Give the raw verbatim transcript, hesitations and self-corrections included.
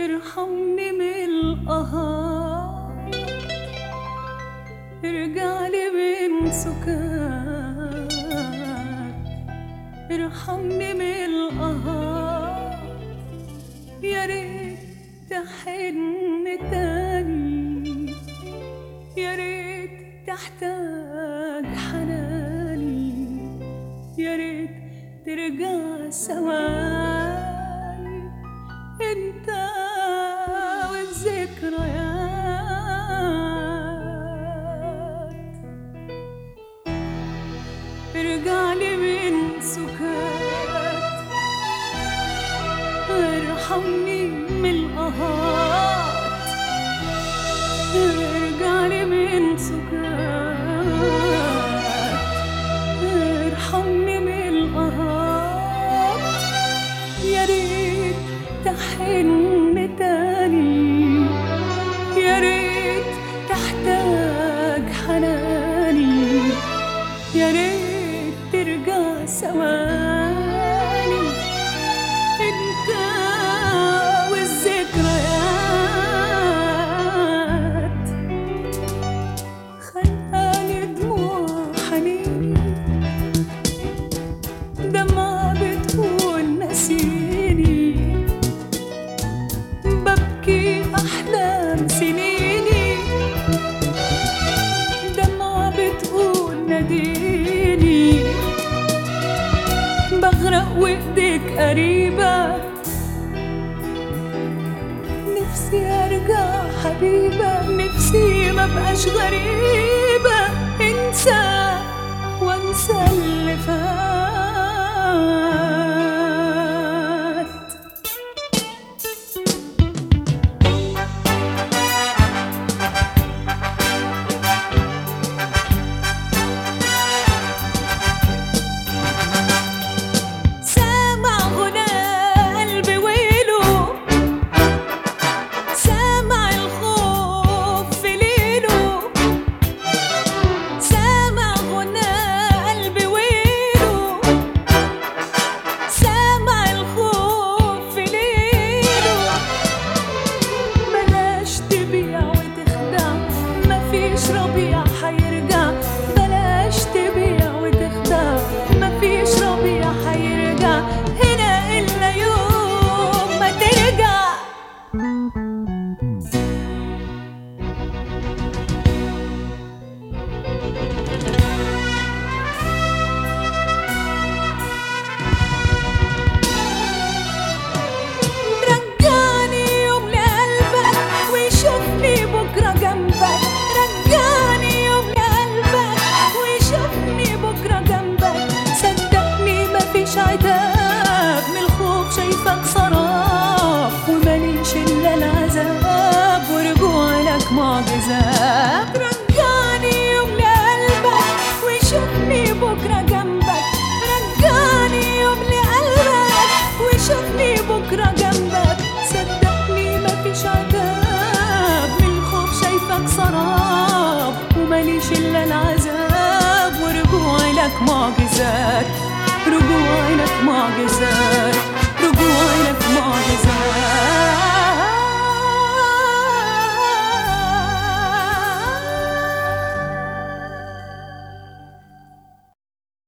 ارحمني من القهار، ارجعلي من سكات، ارحمني من القهار، يا ريت تحن تاني، يا ريت تحتاج حناني، يا ريت ترجع ثواني انت والذكريات. ارجعلي من سكات، ارحمني من القهات، ارجعلي من سكات، ارحمني من القهات، يا ريت تحن تاني، يا ريت تحتاج حناني، يا ريت ترجع ثواني انت والذكريات. خلقاني دموع حنيني، دمعة بتقول نسيني، ببكي أحلام سنيني، دمعة بتقول ناديني، بغرق وإيديك قريبة، نفسي أرجع حبيبة، نفسي مبقاش غريبة، انسى وانسى اللي فات. ربيع حيرجع، بلاش تبيع وتخدع، مفيش ربيع حيرجع هنا إلا يوم ما ترجع. رجعني يوم لقلبك ويشوفني بكرة جنبك، رجعني يوم لقلبك ويشوفني بكرة جنبك، صدقني مفيش عتاب من الخوف شايفك سراب، وماليش إلا العذاب ورجوع لك معجزات. رجعني يوم لقلبك ويشوفني بكرة جنبك، رجعني يوم لقلبك ويشوفني بكرة جنبك، صدقني مفيش عتاب من الخوف شايفك سراب، وماليش إلا العذاب ورجوعي لك معجزات، رجوعي لك معجزات.